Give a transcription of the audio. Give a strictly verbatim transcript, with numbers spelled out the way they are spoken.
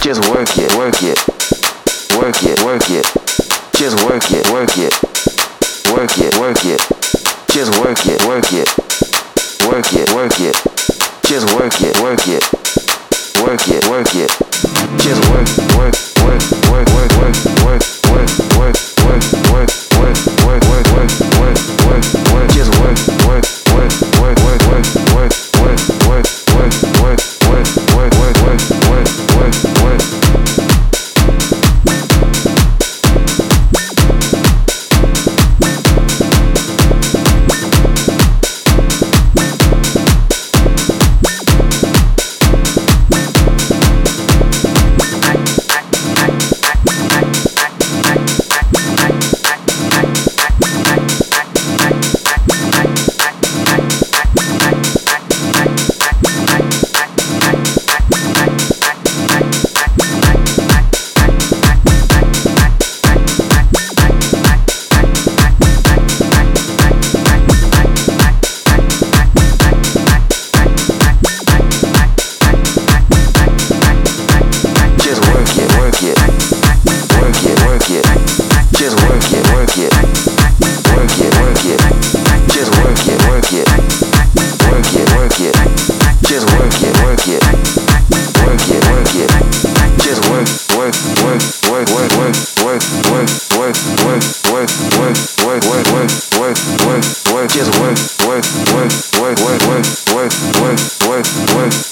Just work it, work it, work it, work it. Just work it, work it, work it, work it. Just work it, work it, work it, work it. Just work it, work it, work it, work it. Just work, work, work, work, work, work, work, work, work, work, work, work, work, work, work, work, work, work. Just work, work, work, work, work, work, work, work, work, work, work, work, work, work, work, work, work, work. Just work, work, work, work, work, work, work, work, work, work.